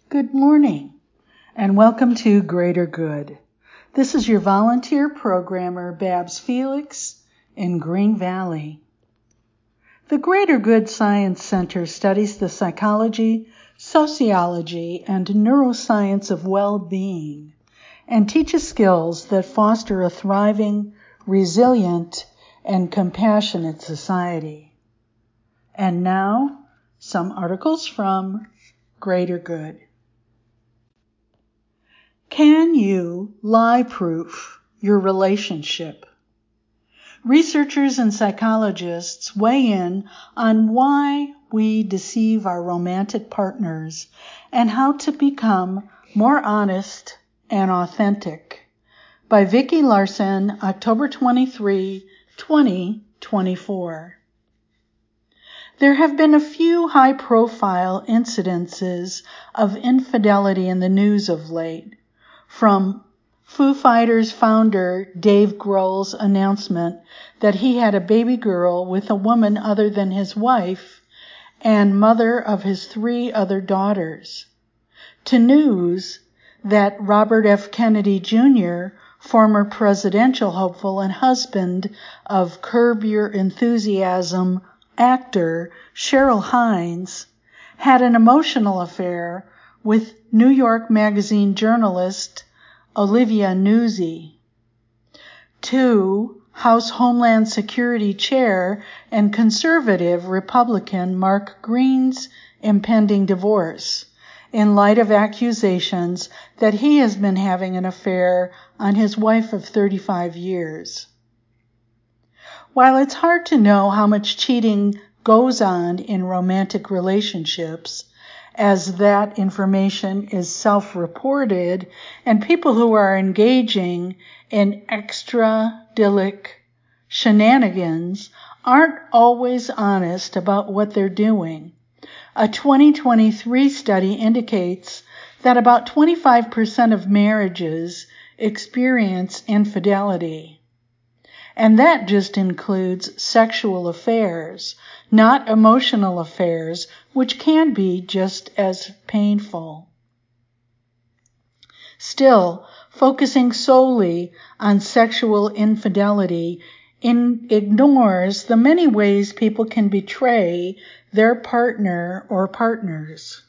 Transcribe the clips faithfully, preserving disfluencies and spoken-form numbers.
Good morning, and welcome to Greater Good. This is your volunteer programmer, Babs Felix, in Green Valley. The Greater Good Science Center studies the psychology, sociology, and neuroscience of well-being and teaches skills that foster a thriving, resilient, and compassionate society. And now, some articles from Greater Good. Can you lie-proof your relationship? Researchers and psychologists weigh in on why we deceive our romantic partners and how to become more honest and authentic. By Vicki Larson, October twenty-third, twenty twenty-four. There have been a few high-profile incidences of infidelity in the news of late, from Foo Fighters founder Dave Grohl's announcement that he had a baby girl with a woman other than his wife and mother of his three other daughters, to news that Robert F. Kennedy Junior, former presidential hopeful and husband of Curb Your Enthusiasm actor Cheryl Hines, had an emotional affair with New York Magazine journalist Olivia Nuzzi. Two, House Homeland Security Chair and conservative Republican Mark Green's impending divorce, in light of accusations that he has been having an affair on his wife of thirty-five years. While it's hard to know how much cheating goes on in romantic relationships, as that information is self-reported, and people who are engaging in extradilic shenanigans aren't always honest about what they're doing. A twenty twenty-three study indicates that about twenty-five percent of marriages experience infidelity. And that just includes sexual affairs, not emotional affairs, which can be just as painful. Still, focusing solely on sexual infidelity in, ignores the many ways people can betray their partner or partners.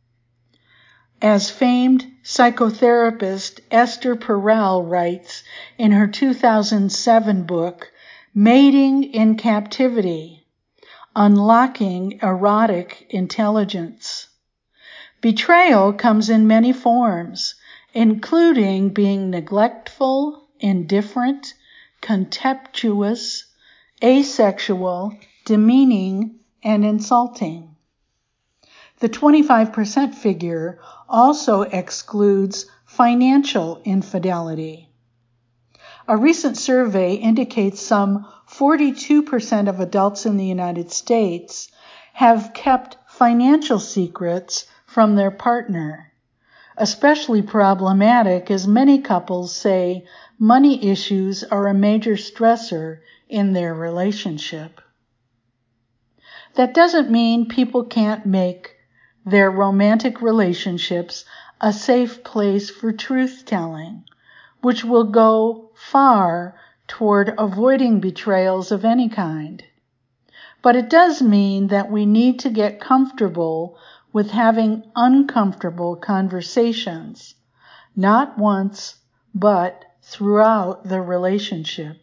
As famed psychotherapist Esther Perel writes in her two thousand seven book, Mating in Captivity, Unlocking Erotic Intelligence, betrayal comes in many forms, including being neglectful, indifferent, contemptuous, asexual, demeaning, and insulting. The twenty-five percent figure also excludes financial infidelity. A recent survey indicates some forty-two percent of adults in the United States have kept financial secrets from their partner. Especially problematic as many couples say money issues are a major stressor in their relationship. That doesn't mean people can't make their romantic relationships a safe place for truth-telling, which will go far toward avoiding betrayals of any kind. But it does mean that we need to get comfortable with having uncomfortable conversations, not once, but throughout the relationship.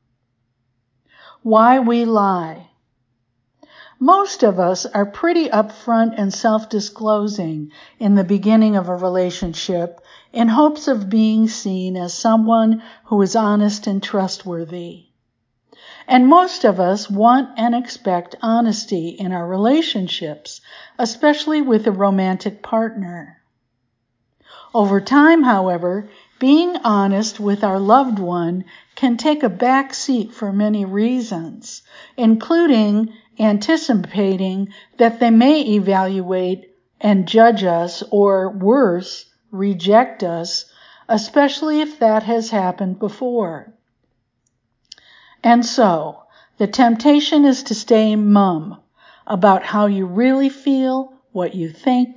Why we lie. Most of us are pretty upfront and self-disclosing in the beginning of a relationship in hopes of being seen as someone who is honest and trustworthy. And most of us want and expect honesty in our relationships, especially with a romantic partner. Over time, however, being honest with our loved one can take a back seat for many reasons, including anticipating that they may evaluate and judge us, or worse, reject us, especially if that has happened before. And so, the temptation is to stay mum about how you really feel, what you think,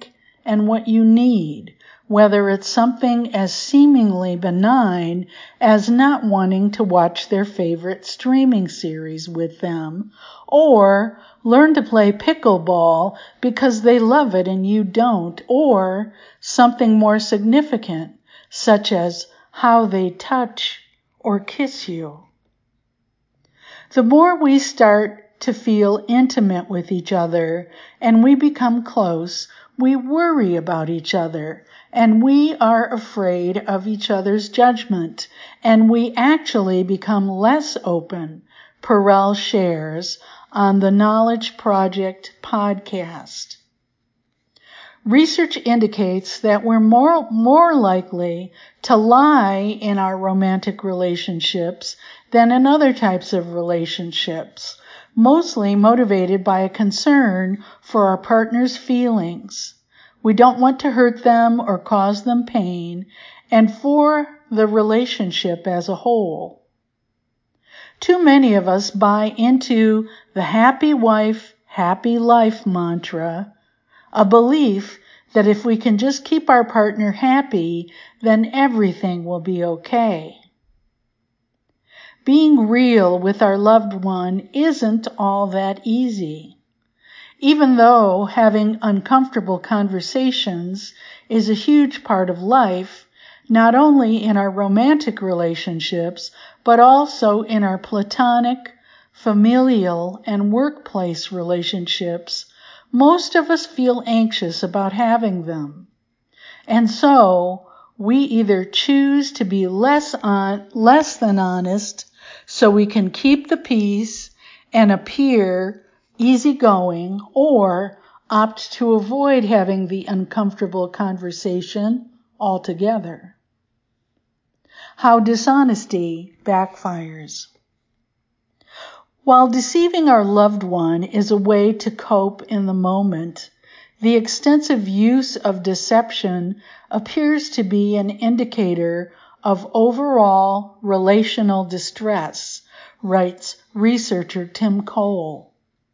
and what you need, whether it's something as seemingly benign as not wanting to watch their favorite streaming series with them, or learn to play pickleball because they love it and you don't, or something more significant, such as how they touch or kiss you. The more we start to feel intimate with each other and we become close, we worry about each other and we are afraid of each other's judgment, and we actually become less open, Perel shares on the Knowledge Project podcast. Research indicates that we're more, more likely to lie in our romantic relationships than in other types of relationships, mostly motivated by a concern for our partner's feelings. We don't want to hurt them or cause them pain, and for the relationship as a whole. Too many of us buy into the happy wife, happy life mantra, a belief that if we can just keep our partner happy, then everything will be okay. Being real with our loved one isn't all that easy. Even though having uncomfortable conversations is a huge part of life, not only in our romantic relationships, but also in our platonic, familial, and workplace relationships, most of us feel anxious about having them. And so, we either choose to be less on, less than honest so we can keep the peace and appear easygoing, or opt to avoid having the uncomfortable conversation altogether. How dishonesty backfires. While deceiving our loved one is a way to cope in the moment, the extensive use of deception appears to be an indicator of overall relational distress, writes researcher Tim Cole.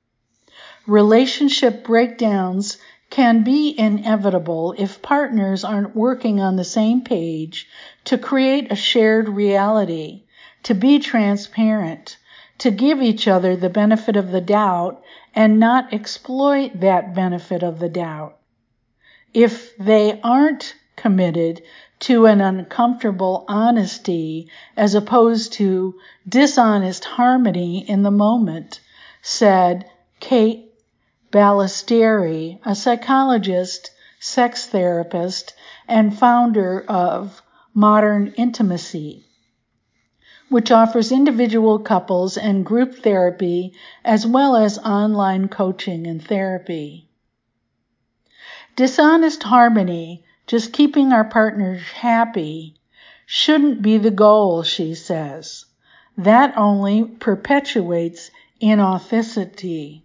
Relationship breakdowns can be inevitable if partners aren't working on the same page to create a shared reality, to be transparent, to give each other the benefit of the doubt and not exploit that benefit of the doubt. If they aren't committed to an uncomfortable honesty as opposed to dishonest harmony in the moment, said Kate Ballesteri, a psychologist, sex therapist, and founder of Modern Intimacy, which offers individual couples and group therapy as well as online coaching and therapy. Dishonest harmony, just keeping our partners happy, shouldn't be the goal, she says. That only perpetuates inauthenticity.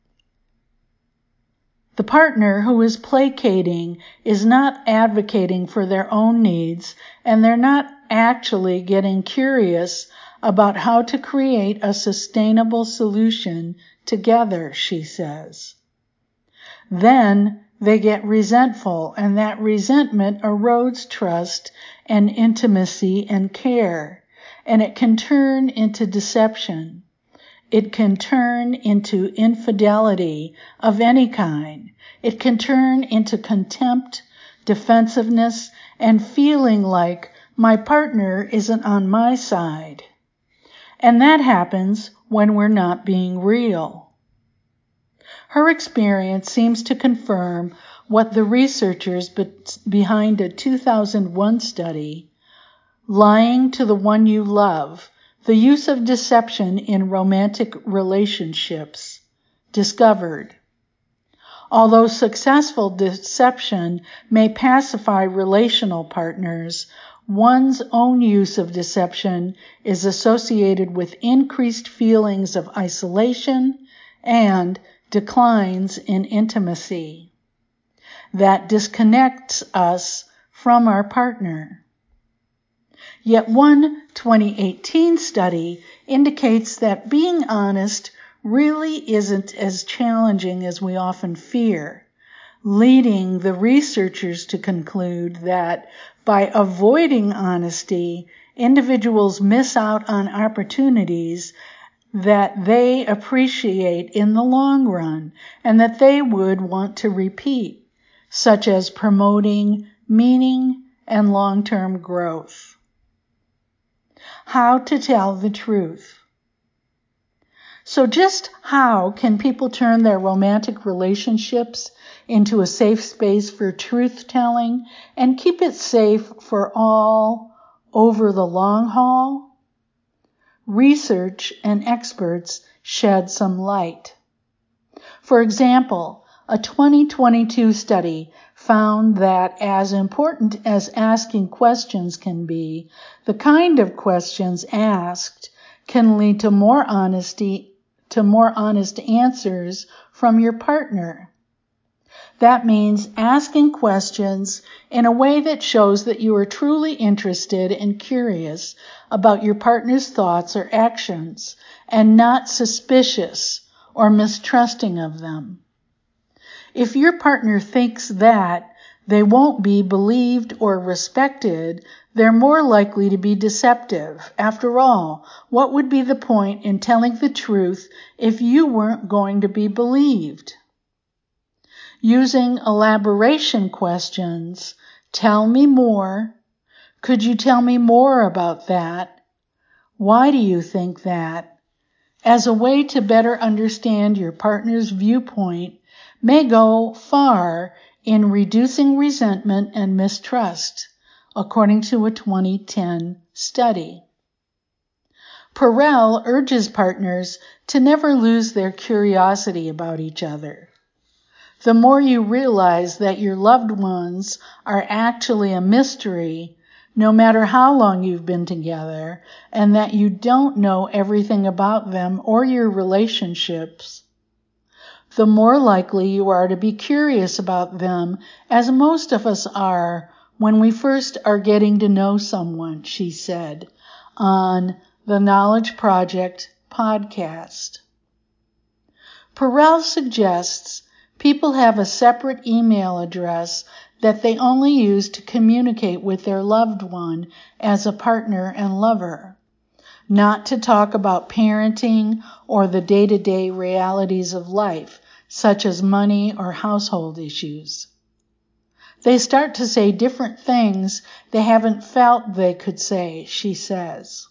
The partner who is placating is not advocating for their own needs, and they're not actually getting curious about how to create a sustainable solution together, she says. Then they get resentful, and that resentment erodes trust and intimacy and care, and it can turn into deception. It can turn into infidelity of any kind. It can turn into contempt, defensiveness, and feeling like my partner isn't on my side. And that happens when we're not being real. Her experience seems to confirm what the researchers be- behind a two thousand one study, Lying to the One You Love, the use of deception in romantic relationships, discovered. Although successful deception may pacify relational partners, one's own use of deception is associated with increased feelings of isolation and declines in intimacy. That disconnects us from our partner. Yet one twenty eighteen study indicates that being honest really isn't as challenging as we often fear. leading the researchers to conclude that by avoiding honesty, individuals miss out on opportunities that they appreciate in the long run and that they would want to repeat, such as promoting meaning and long-term growth. How to tell the truth. So just how can people turn their romantic relationships into a safe space for truth-telling and keep it safe for all over the long haul? Research and experts shed some light. For example, a twenty twenty-two study found that as important as asking questions can be, the kind of questions asked can lead to more honesty, to more honest answers from your partner. That means asking questions in a way that shows that you are truly interested and curious about your partner's thoughts or actions, and not suspicious or mistrusting of them. If your partner thinks that they won't be believed or respected, they're more likely to be deceptive. After all, what would be the point in telling the truth if you weren't going to be believed? Using elaboration questions, tell me more, could you tell me more about that? Why do you think that? As a way to better understand your partner's viewpoint may go far in reducing resentment and mistrust, according to a twenty ten study. Perel urges partners to never lose their curiosity about each other. The more you realize that your loved ones are actually a mystery, no matter how long you've been together, and that you don't know everything about them or your relationships, the more likely you are to be curious about them, as most of us are when we first are getting to know someone, she said on the Knowledge Project podcast. Perel suggests people have a separate email address that they only use to communicate with their loved one as a partner and lover, not to talk about parenting or the day-to-day realities of life, such as money or household issues. They start to say different things they haven't felt they could say, she says.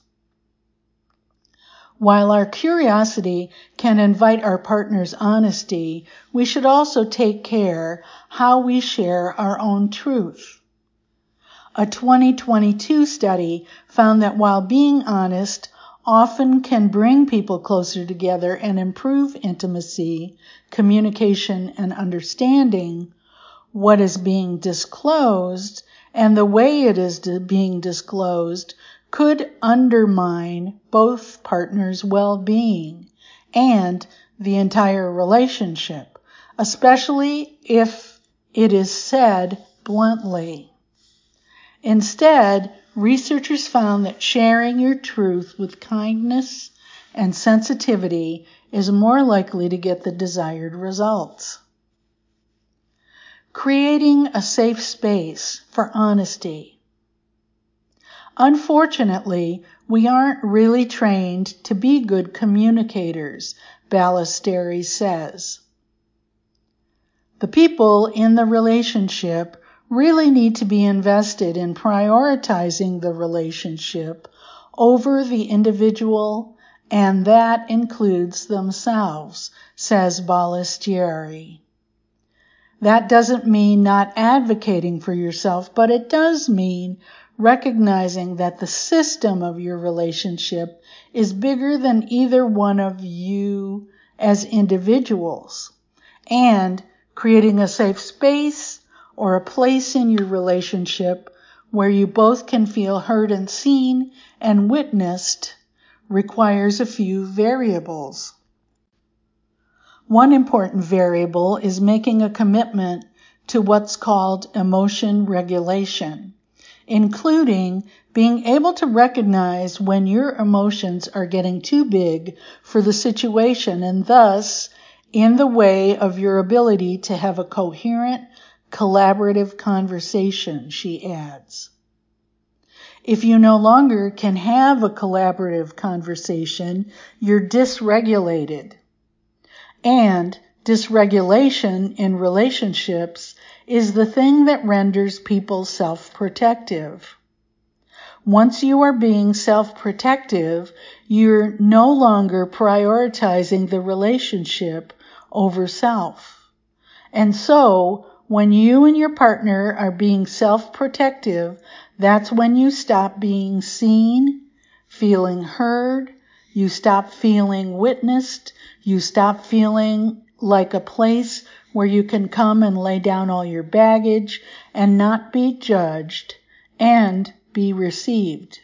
While our curiosity can invite our partner's honesty, we should also take care how we share our own truth. A twenty twenty-two study found that while being honest often can bring people closer together and improve intimacy, communication, and understanding, what is being disclosed and the way it is being disclosed could undermine both partners' well-being and the entire relationship, especially if it is said bluntly. Instead, researchers found that sharing your truth with kindness and sensitivity is more likely to get the desired results. Creating a safe space for honesty. Unfortunately, we aren't really trained to be good communicators, Ballesteri says. The people in the relationship really need to be invested in prioritizing the relationship over the individual, and that includes themselves, says Ballesteri. That doesn't mean not advocating for yourself, but it does mean recognizing that the system of your relationship is bigger than either one of you as individuals, and creating a safe space or a place in your relationship where you both can feel heard and seen and witnessed requires a few variables. One important variable is making a commitment to what's called emotion regulation, including being able to recognize when your emotions are getting too big for the situation and thus in the way of your ability to have a coherent, collaborative conversation, she adds. If you no longer can have a collaborative conversation, you're dysregulated. And dysregulation in relationships is the thing that renders people self-protective. Once you are being self-protective, you're no longer prioritizing the relationship over self. And so, when you and your partner are being self-protective, that's when you stop being seen, feeling heard, you stop feeling witnessed, you stop feeling like a place where you can come and lay down all your baggage and not be judged and be received.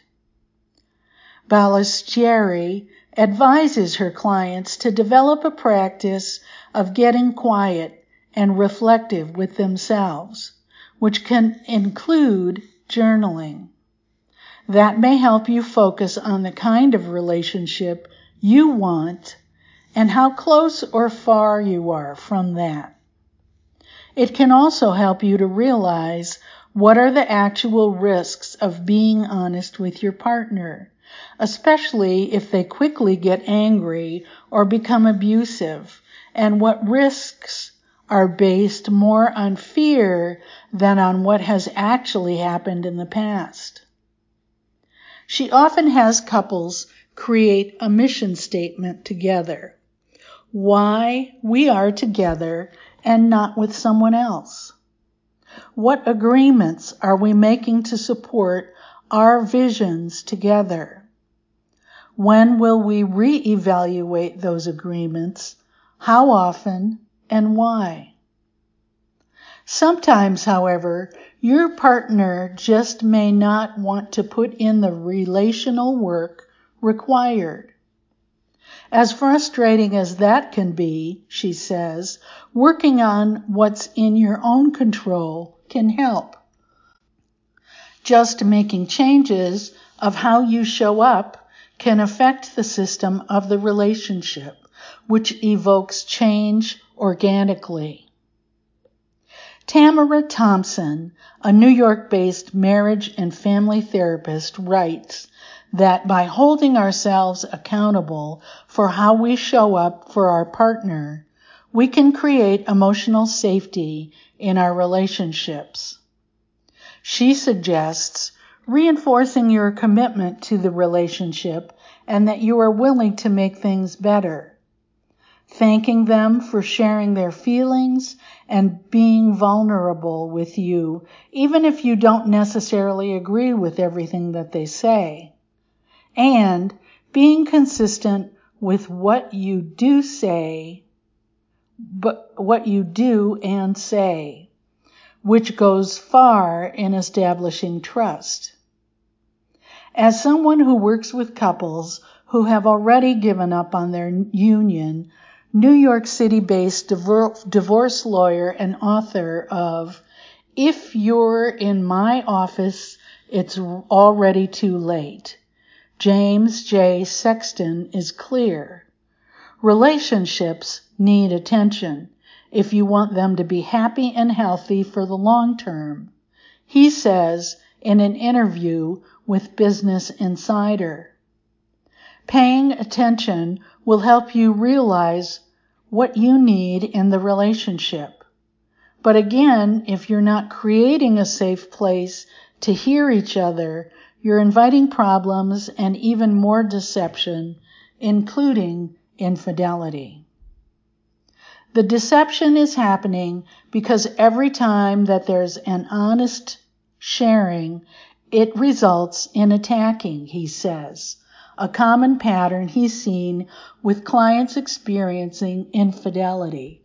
Balistrieri advises her clients to develop a practice of getting quiet and reflective with themselves, which can include journaling. That may help you focus on the kind of relationship you want and how close or far you are from that. It can also help you to realize what are the actual risks of being honest with your partner, especially if they quickly get angry or become abusive, and what risks are based more on fear than on what has actually happened in the past. She often has couples create a mission statement together. Why we are together and not with someone else. What agreements are we making to support our visions together? When will we reevaluate those agreements? How often and why? Sometimes, however, your partner just may not want to put in the relational work required. As frustrating as that can be, she says, working on what's in your own control can help. Just making changes of how you show up can affect the system of the relationship, which evokes change organically. Tamara Thompson, a New York-based marriage and family therapist, writes that by holding ourselves accountable for how we show up for our partner, we can create emotional safety in our relationships. She suggests reinforcing your commitment to the relationship and that you are willing to make things better, thanking them for sharing their feelings and being vulnerable with you, even if you don't necessarily agree with everything that they say. And being consistent with what you do say, but what you do and say, which goes far in establishing trust. As someone who works with couples who have already given up on their union, New York City-based divorce lawyer and author of If You're in My Office, It's Already Too Late, James J. Sexton, is clear. Relationships need attention if you want them to be happy and healthy for the long term, he says in an interview with Business Insider. Paying attention will help you realize what you need in the relationship. But again, if you're not creating a safe place to hear each other, you're inviting problems and even more deception, including infidelity. The deception is happening because every time that there's an honest sharing, it results in attacking, he says, a common pattern he's seen with clients experiencing infidelity,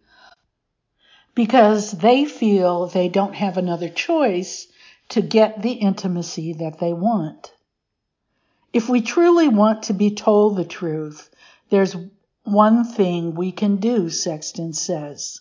because they feel they don't have another choice to get the intimacy that they want. If we truly want to be told the truth, there's one thing we can do, Sexton says.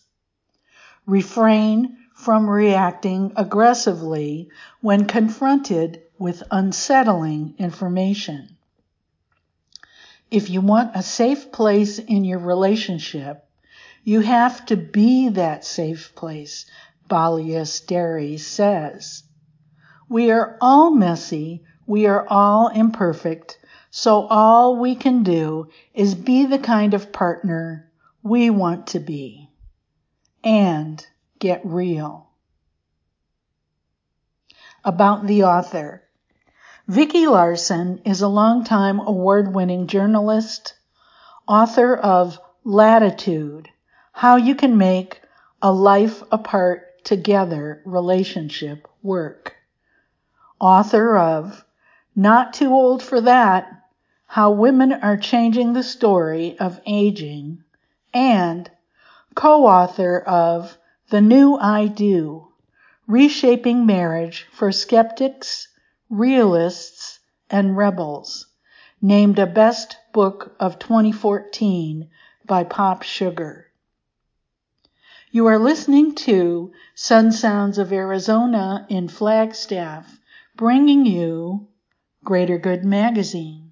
Refrain from reacting aggressively when confronted with unsettling information. If you want a safe place in your relationship, You have to be that safe place, Balius Derry says. We are all messy, we are all imperfect, so all we can do is be the kind of partner we want to be. And get real. About the author. Vicki Larson is a longtime award-winning journalist, author of Latitude, How You Can Make a Life Apart Together Relationship Work. Author of Not Too Old for That, How Women Are Changing the Story of Aging, and co-author of The New I Do, Reshaping Marriage for Skeptics, Realists, and Rebels, named a Best Book of twenty fourteen by Pop Sugar. You are listening to Sun Sounds of Arizona in Flagstaff, bringing you Greater Good Magazine.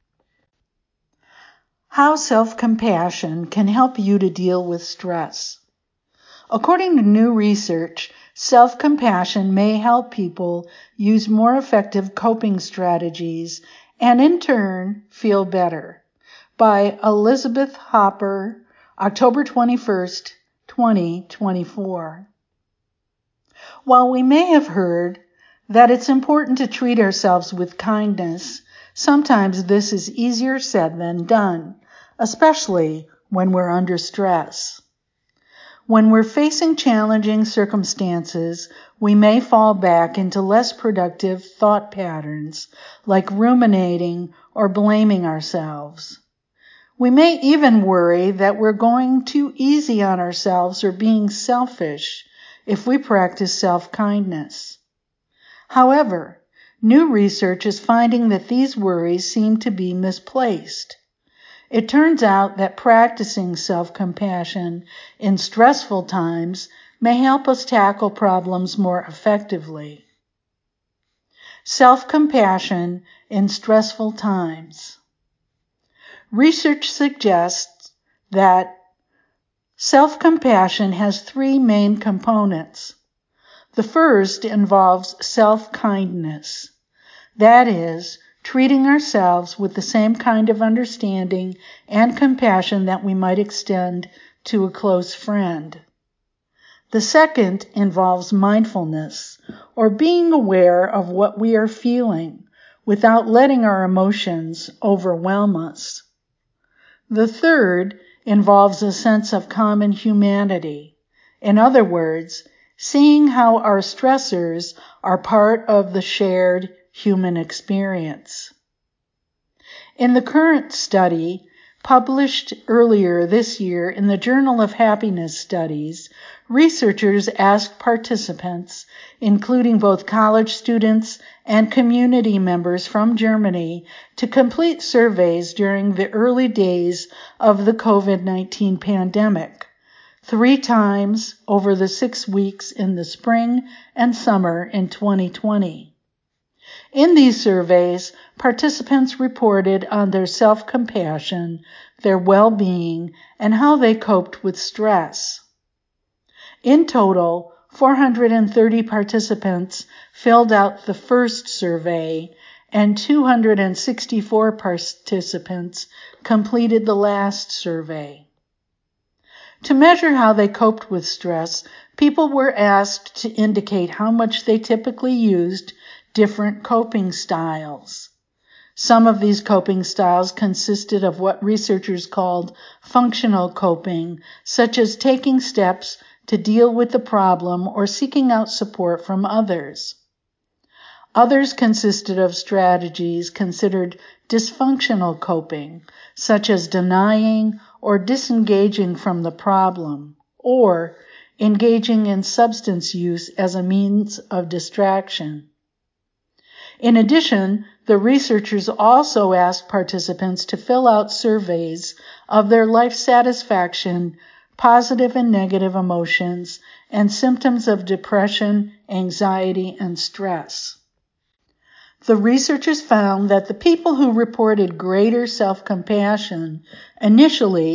How self-compassion can help you to deal with stress. According to new research, self-compassion may help people use more effective coping strategies and in turn feel better. By Elizabeth Hopper, October twenty-first, twenty twenty-four. While we may have heard that it's important to treat ourselves with kindness, sometimes this is easier said than done, especially when we're under stress. When we're facing challenging circumstances, we may fall back into less productive thought patterns, like ruminating or blaming ourselves. We may even worry that we're going too easy on ourselves or being selfish if we practice self-kindness. However, new research is finding that these worries seem to be misplaced. It turns out that practicing self-compassion in stressful times may help us tackle problems more effectively. Self-compassion in stressful times. Research suggests that self-compassion has three main components. The first involves self-kindness. That is, treating ourselves with the same kind of understanding and compassion that we might extend to a close friend. The second involves mindfulness, or being aware of what we are feeling without letting our emotions overwhelm us. The third involves a sense of common humanity. In other words, seeing how our stressors are part of the shared human experience. In the current study, published earlier this year in the Journal of Happiness Studies, researchers asked participants, including both college students and community members from Germany, to complete surveys during the early days of the covid nineteen pandemic, three times over the six weeks in the spring and summer in twenty twenty. In these surveys, participants reported on their self-compassion, their well-being, and how they coped with stress. In total, four hundred thirty participants filled out the first survey, and two hundred sixty-four participants completed the last survey. To measure how they coped with stress, people were asked to indicate how much they typically used different coping styles. Some of these coping styles consisted of what researchers called functional coping, such as taking steps to deal with the problem or seeking out support from others. Others consisted of strategies considered dysfunctional coping, such as denying or disengaging from the problem, or engaging in substance use as a means of distraction. In addition, the researchers also asked participants to fill out surveys of their life satisfaction, positive and negative emotions, and symptoms of depression, anxiety, and stress. The researchers found that the people who reported greater self-compassion initially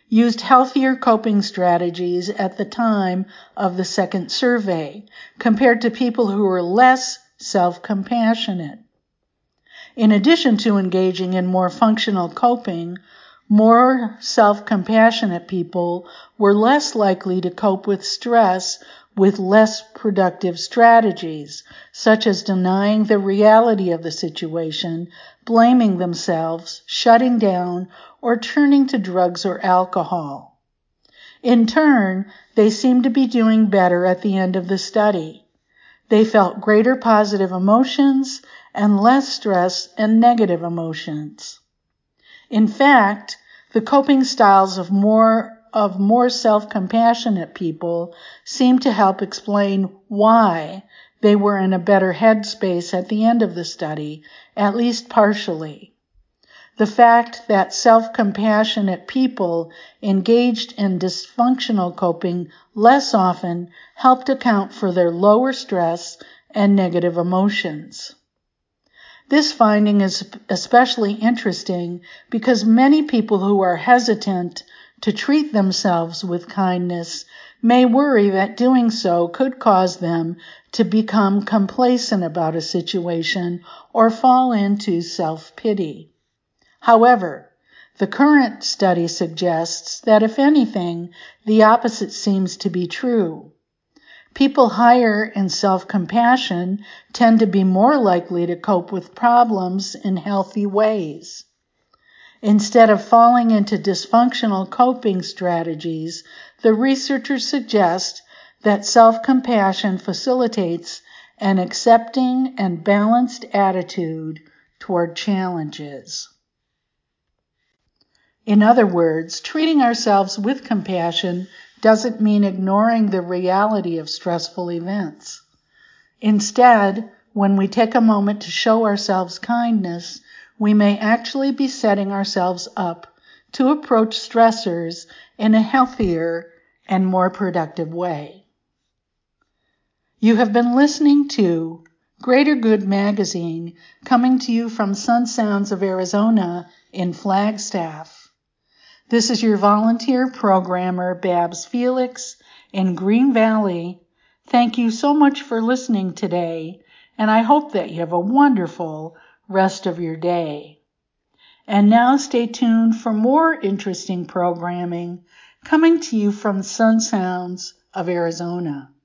used healthier coping strategies at the time of the second survey compared to people who were less self-compassionate. In addition to engaging in more functional coping, more self-compassionate people were less likely to cope with stress with less productive strategies, such as denying the reality of the situation, blaming themselves, shutting down, or turning to drugs or alcohol. In turn, they seemed to be doing better at the end of the study. They felt greater positive emotions and less stress and negative emotions. In fact, the coping styles of more of more self-compassionate people seem to help explain why they were in a better headspace at the end of the study, at least partially. The fact that self-compassionate people engaged in dysfunctional coping less often helped account for their lower stress and negative emotions. This finding is especially interesting because many people who are hesitant to treat themselves with kindness may worry that doing so could cause them to become complacent about a situation or fall into self-pity. However, the current study suggests that if anything, the opposite seems to be true. People higher in self-compassion tend to be more likely to cope with problems in healthy ways. Instead of falling into dysfunctional coping strategies, the researchers suggest that self-compassion facilitates an accepting and balanced attitude toward challenges. In other words, treating ourselves with compassion doesn't mean ignoring the reality of stressful events. Instead, when we take a moment to show ourselves kindness, we may actually be setting ourselves up to approach stressors in a healthier and more productive way. You have been listening to Greater Good Magazine, coming to you from Sun Sounds of Arizona in Flagstaff. This is your volunteer programmer, Babs Felix, in Green Valley. Thank you so much for listening today, and I hope that you have a wonderful rest of your day. And now stay tuned for more interesting programming coming to you from Sun Sounds of Arizona.